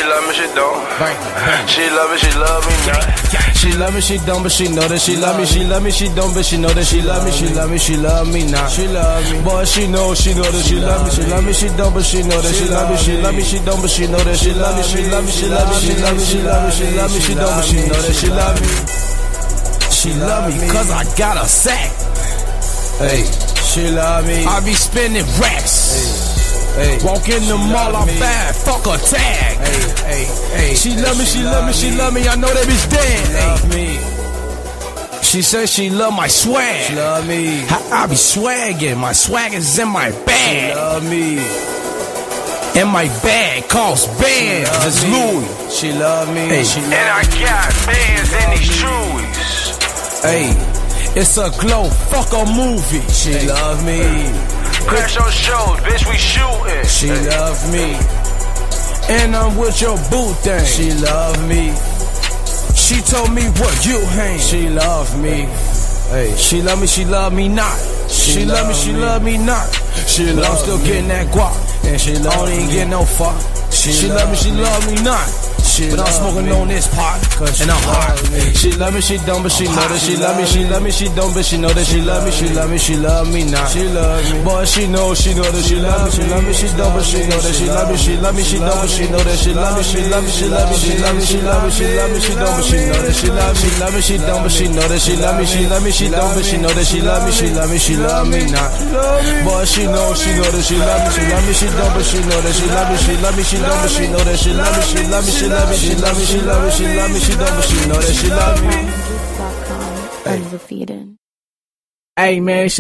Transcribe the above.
love me, she don't. Bang, bang. She love me not. She love me, she don't, but she know that she love me. She love me, she don't, but she know that she love me. She love me, she love me not. She love me, boy, she know that she love me. She love me, she don't, but she know that she love me. She love me, she don't, but she know that she love me. She love me, she love me, she love me, she love me, she love me, she don't, but she know that she love me. She love me 'cause I got a sack. Hey, she love me. I be spending racks. Hey, walk in the mall, I'm bad, fuck a tag. Hey, she love me, she love me, she love me. I know that bitch dead. She love me. She says she love my swag. She love me. I be swagging, my swag is in my bag. She love me. And my bag costs bands. It's Louis. She love me. Hey, and I got bands in these shoes. Hey, it's a glow, fuck a movie. She love me. Crash on shows, bitch, we shooting. She love me. And I'm with your boo thing. She love me. She told me what you hang. She love me. Hey, she love me not. She love me, she love me not. But I'm still getting that guap. And she love me, ain't getting no fuck. She love me not. But I'm smoking on this pot, and I'm hot. She love me, she don't, but she know that she love me. She love me, she don't, but she know that she love me. She love me, she love me not. She love me, boy, she know that she love me. She love me, she don't, but she know that she love me. She love me, she don't, but she know that she love me. She love me, she love me, she love me, she love me, she love me, she don't, but she know that she love me. She love me, she don't, but she know that she love me. She love me, she don't, but she know that she love me. She love me, she love me not. Boy, she know that she love me. She love me, she don't, but she know that she love me. She love me, she don't, but she know that she love me. She love me, she love me, she love me, she love me, she love me, she don't, but she know that she love me. Undefeated. Hey man.